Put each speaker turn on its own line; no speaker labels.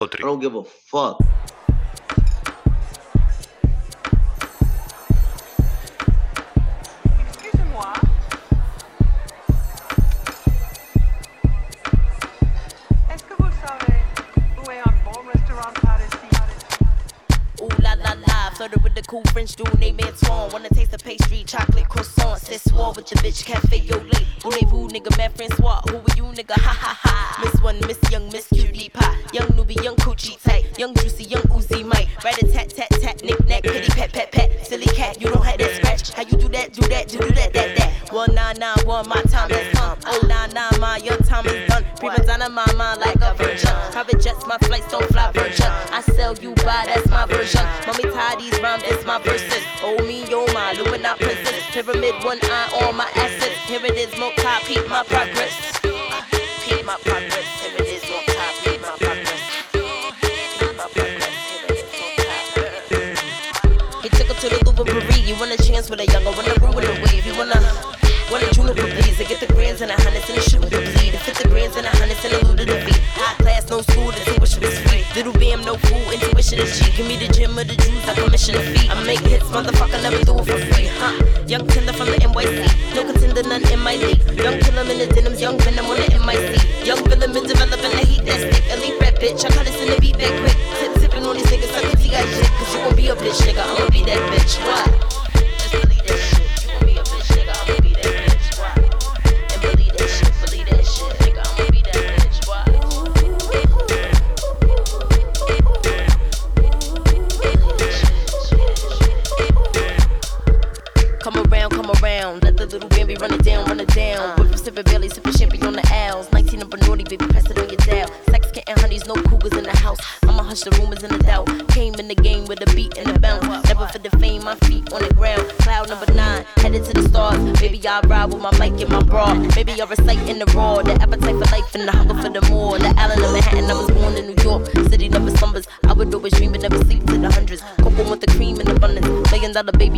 I don't give a fuck.
Excusez-moi. Est-ce que vous savez où est un bon restaurant par ici?
Ooh la la la, flirted with the cool French dude named Antoine. Wanna taste the pastry, chocolate croissant. Said swore with your bitch, cafe au lait. Voulez-vous, nigga, man, Francois? Who are you, nigga? Ha ha ha. Miss one, Miss Young, Miss Cutie Pie. Young newbie, young coochie tight. Young juicy, young Uzi Mike. Rat a tat tat tat, knick knack, pitty pat pat pat. Silly cat, you don't have that scratch. How you do that, do that, do that, that. 1991, my time has come. 099, my your time is done. Prima donna, my mind like a virgin. Private jets, my flights don't fly virgin. I sell you by, that's my version. Mommy tie these rhymes, it's my verses. Oh me, oh my, Illuminati princess. Pyramid, one eye on my assets. Here it is, multi, peep my progress. Peep my progress. Here it is, multi, peep my progress. Peep my progress. Here it is, multi. He took her to the Louvre Paris. You want a chance with a younger, wanna ruin the wave. You wanna juniper please. I get the grands and the hundreds and the shit with the bleed. 50 grands and the hundreds and the loot of the beat. High class, no school, the tuition is free. Little bam, no fool, intuition is G. Give me the gym or the juice, I commission the fee. I make hits, motherfucker, never do it for free, huh? Young tender from the NYC, no contender, none in my league. Young killer in the denims, young venom on the MIC. Young villain been developing the heat that stick. Elite rap bitch, I cut this in the beat that quick. Tipping on these niggas, suck the T.I. shit. Cause you gon' be a bitch, nigga, I'ma be that bitch. What? Just believe that shit. You gon' be a bitch, nigga, I'ma be that bitch. What? And believe that shit, nigga, I'ma be that bitch. What? Come around, let the little baby run it down. Whip sipping belly, sipping champagne on the owls. 19 up a naughty, baby, press it on your dial. Sex getting honeys, no cougars in the house. I'ma hush the rumors and the doubt. Came in the game with a beat and a bounce. Never for the fame, my feet on the ground. Cloud number 9, headed to the stars. Maybe I'll ride with my mic and my bra. Maybe I'll recite in the raw. The appetite for life and the hunger for the more. The island of Manhattan, I was born in New York. City never slumbers. I would always dream but never sleep to the hundreds. Cocoa with the cream in abundance. $1 million baby.